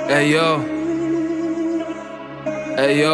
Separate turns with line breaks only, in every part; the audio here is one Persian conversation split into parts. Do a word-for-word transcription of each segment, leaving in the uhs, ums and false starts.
ایو ایو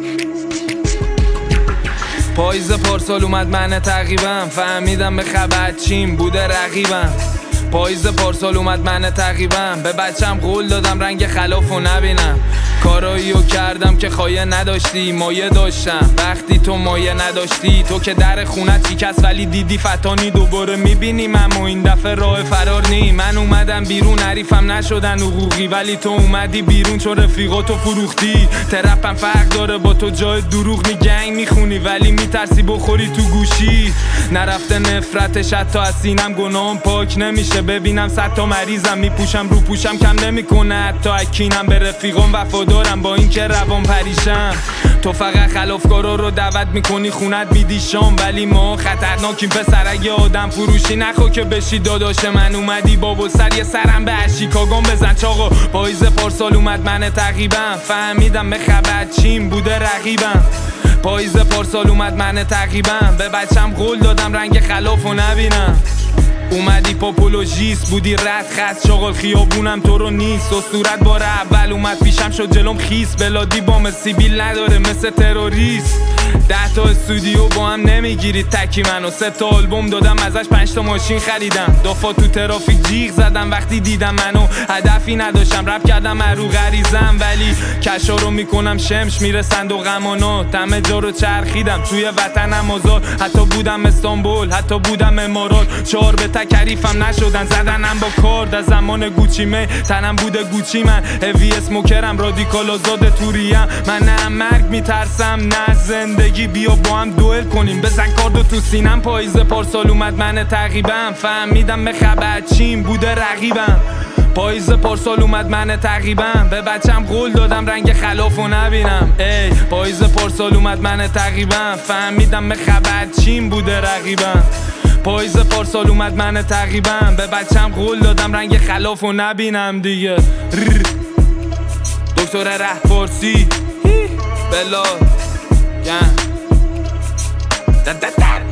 پاییز پارسال اومد من تقریبا فهمیدم به خبر چیم بوده رقیبم. پاییز پارسال اومد من تقریبا به بچم قول دادم رنگ خلافو نبینم. کاراییو کردم که خایه نداشتی مایه داشتم وقتی تو مایه نداشتی. تو که در خونت شکست ولی دیدی فتانی دوباره میبینیم اما این دفعه راه فرار نی. من اومدم بیرون حریفم نشدن حقوقی ولی تو اومدی بیرون چون رفیقاتو فروختی. ترپم فرق داره با تو جای دروغ نی گنگ میخونی ولی میترسی بخوری تو گوشی. نرفته نفرتش حتی از سینم گناهم پاک نمیشه. ببینم صد تا مریضم میپوشم رو پوشم کم نمیکنه حتی اکینم به رفیقام وفادارم با این که روان پریشم. تو فقط خلافکارا رو دعوت میکنی خونت میدی شام ولی ما خطرناکیم پسر اگه آدم فروشی نخوا که بشی داداش من. اومدی بابا سر یه سرم به اشیکاگان بزن چاقا. پاییز پارسال اومد من تقریبا فهمیدم به خبر چیم بوده رقیبم. پاییز پارسال اومد من تقریبا به بچم قول دادم رنگ خلافو نبینم. اومدی پاپولوژیست بودی رد خط شغل خیابونم تو رو نیست. اسطورت بار اول اومد پیشم شد جلوم خیس. بلادی بام سیبیل نداره مثل تروریست. ده تا استودیو با هم نمیگیرید تکی منو. سه تا آلبوم دادم ازش پنج تا ماشین خریدم. دافا تو ترافیک جیغ زدم وقتی دیدم منو. هدفی نداشتم رپ کردم ارو غریزم ولی کشا رو میکنم شمش میرسند و غمانات. همه جا رو چرخیدم توی وطنم آزاد. حتی بودم استانبول حتی بودم امارات. چهار به تکریفم نشدن زدنم با کارد. از زمان گوچی می تنم بوده گوچی من. هوی اسموکرم رادیکال آزاد توریم. من نه مرگ میترسم نه زندگی. بیا با هم دوئل کنیم بزن کاردو تو سینم. پاییز پارسال اومد من تقریبا فهمیدم به خبر چیم بوده رقیبم. پاییز پارسال اومد من تقریبا به بچم قول دادم رنگ خلافو نبینم. ای پاییز پارسال اومد من تقریبا فهمیدم به خبر چیم بوده رقیبم. پاییز پارسال اومد من تقریبا به بچم قول دادم رنگ خلافو نبینم دیگه. دکتر ره فارسی بلا